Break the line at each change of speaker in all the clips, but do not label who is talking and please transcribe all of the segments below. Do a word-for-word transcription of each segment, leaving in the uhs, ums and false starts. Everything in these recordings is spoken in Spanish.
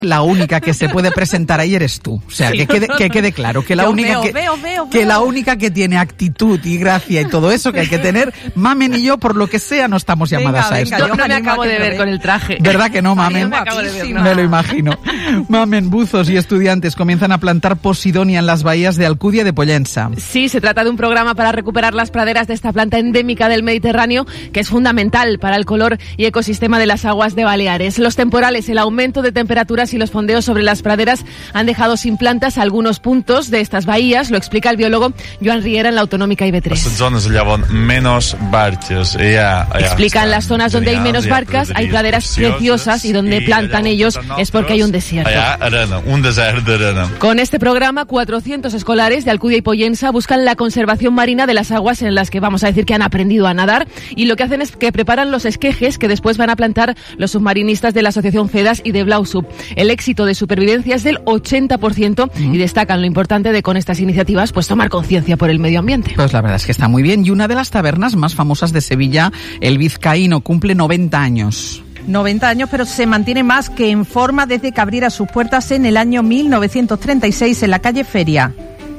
La única que se puede presentar ahí eres tú. O sea, sí, que, quede, que quede claro que la
Yo
única
veo,
que,
veo, veo,
que
veo.
la única que tiene actitud y gracia y todo eso que hay que tener, Mamen y yo, por lo que sea, no estamos llamadas
venga,
a
venga,
esto.
yo
No me
animo a
acabo
que
de
lo
ver
vea.
con el traje.
¿Verdad que no, Mamen?
Yo me acabo de ver, no.
Me lo imagino. Mamen, buzos y estudiantes comienzan a plantar posidonia en las bahías de Alcudia y de Pollensa.
Sí, se trata de un programa para recuperar las praderas de esta planta endémica del Mediterráneo, que es fundamental para el color y ecosistema de las aguas de Baleares. Los temporales, el aumento de temperaturas y los fondeos sobre las praderas han dejado sin plantas algunos puntos de estas bahías, lo explica el biólogo Joan Riera en la Autonómica I B tres. Explican las zonas donde hay menos barcas, hay praderas preciosas y donde plantan ellos es porque hay un desierto. Con este programa, cuatrocientos escolares de Alcudia y Pollensa buscan la conservación marina de las aguas en las que vamos a decir que han aprendido a nadar, y lo que hacen es que preparan los esquejes que después van a plantar los submarinistas de la Asociación FEDAS y de Blausub. El éxito de supervivencia es del ochenta por ciento y destacan lo importante de con estas iniciativas pues tomar conciencia por el medio ambiente.
Pues la verdad es que está muy bien. Y una de las tabernas más famosas de Sevilla, el Vizcaíno, cumple noventa años.
noventa años, pero se mantiene más que en forma desde que abriera sus puertas en el año mil novecientos treinta y seis en la calle Feria.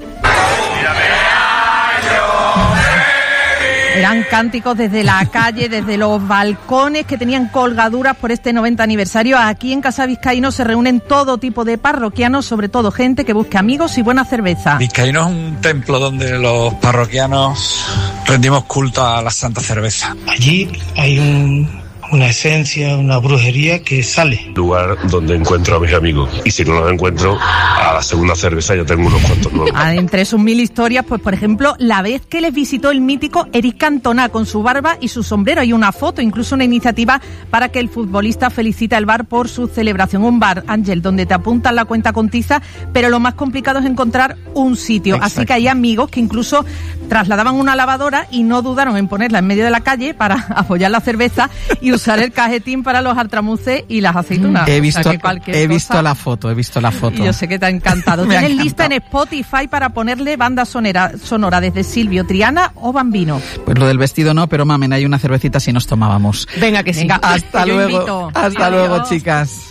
Eran cánticos desde la calle, desde los balcones que tenían colgaduras por este noventa aniversario. Aquí en Casa Vizcaíno se reúnen todo tipo de parroquianos, sobre todo gente que busca amigos y buena cerveza.
Vizcaíno es un templo donde los parroquianos rendimos culto a la santa cerveza.
Allí hay un... una esencia, una brujería que sale.
Lugar donde encuentro a mis amigos. Y si no los encuentro, a la segunda cerveza ya tengo unos cuantos nuevos.
Ah, entre sus mil historias, pues por ejemplo, la vez que les visitó el mítico Eric Cantona con su barba y su sombrero. Hay una foto, incluso una iniciativa para que el futbolista felicite al bar por su celebración. Un bar, Ángel, donde te apuntan la cuenta con tiza, pero lo más complicado es encontrar un sitio. Exacto. Así que hay amigos que incluso trasladaban una lavadora y no dudaron en ponerla en medio de la calle para apoyar la cerveza y usar el cajetín para los altramuces y las aceitunas.
He visto,
o sea,
he visto la foto, he visto la foto.
Y yo sé que te ha encantado. Tienes lista en Spotify para ponerle banda sonora, sonora desde Silvio, Triana o Bambino.
Pues lo del vestido no, pero mamen, hay una cervecita si nos tomábamos.
Venga que sí.
Venga,
hasta
yo
luego.
Invito.
Hasta
Adiós.
luego, chicas.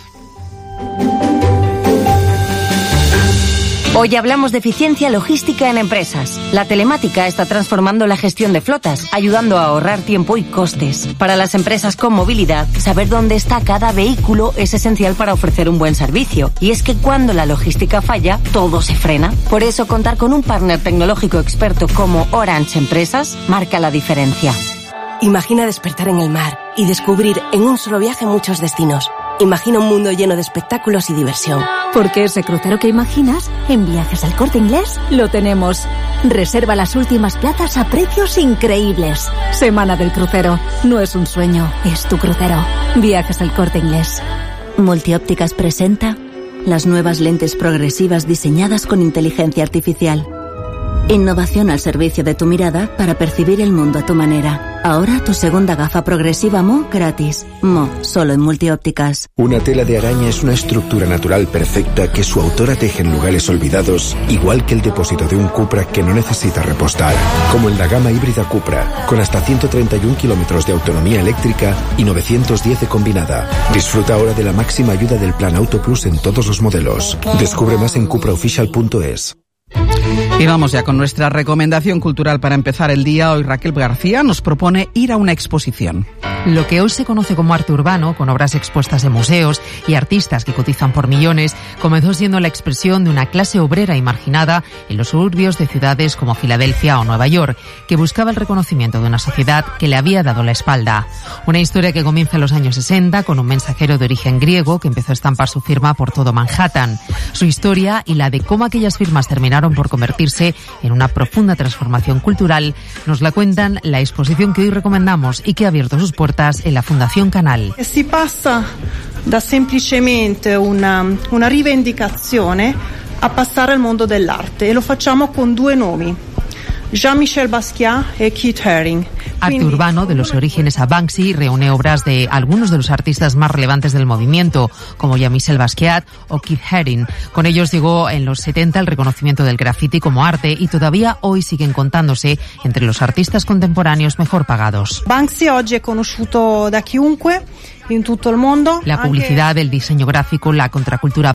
Hoy hablamos de eficiencia logística en empresas. La telemática está transformando la gestión de flotas, ayudando a ahorrar tiempo y costes. Para las empresas con movilidad, saber dónde está cada vehículo es esencial para ofrecer un buen servicio. Y es que cuando la logística falla, todo se frena. Por eso, contar con un partner tecnológico experto como Orange Empresas marca la diferencia.
Imagina despertar en el mar y descubrir en un solo viaje muchos destinos. Imagina un mundo lleno de espectáculos y diversión.
Porque ese crucero que imaginas, en Viajes al Corte Inglés, lo tenemos. Reserva las últimas plazas a precios increíbles. Semana del crucero. No es un sueño, es tu crucero. Viajes al Corte Inglés.
Multiópticas presenta las nuevas lentes progresivas diseñadas con inteligencia artificial. Innovación al servicio de tu mirada para percibir el mundo a tu manera. Ahora tu segunda gafa progresiva M O gratis. M O, solo en Multiópticas.
Una tela de araña es una estructura natural perfecta que su autora teje en lugares olvidados, igual que el depósito de un Cupra que no necesita repostar. Como en la gama híbrida Cupra, con hasta ciento treinta y un kilómetros de autonomía eléctrica y novecientos diez de combinada. Disfruta ahora de la máxima ayuda del Plan Auto Plus en todos los modelos. Descubre más en cupra oficial punto es.
Y vamos ya con nuestra recomendación cultural para empezar el día. Hoy Raquel García nos propone ir a una exposición.
Lo que hoy se conoce como arte urbano, con obras expuestas en museos y artistas que cotizan por millones, comenzó siendo la expresión de una clase obrera y marginada en los suburbios de ciudades como Filadelfia o Nueva York, que buscaba el reconocimiento de una sociedad que le había dado la espalda. Una historia que comienza en los años sesenta con un mensajero de origen griego que empezó a estampar su firma por todo Manhattan. Su historia y la de cómo aquellas firmas terminaron por convertirse en una profunda transformación cultural nos la cuentan la exposición que hoy recomendamos y que ha abierto sus puertas en la Fundación Canal.
Si passa da semplicemente una, una rivendicazione a passare al mondo dell'arte e lo facciamo con due nomi, Jean-Michel Basquiat e Keith Haring,
Arte urbano, de los orígenes a Banksy, reúne obras de algunos de los artistas más relevantes del movimiento, como Jean-Michel Basquiat o Keith Haring. Con ellos llegó en los setenta el reconocimiento del graffiti como arte y todavía hoy siguen contándose entre los artistas contemporáneos mejor pagados.
Banksy oggi è conosciuto da chiunque in tutto il mondo.
La publicidad, el diseño gráfico, la contracultura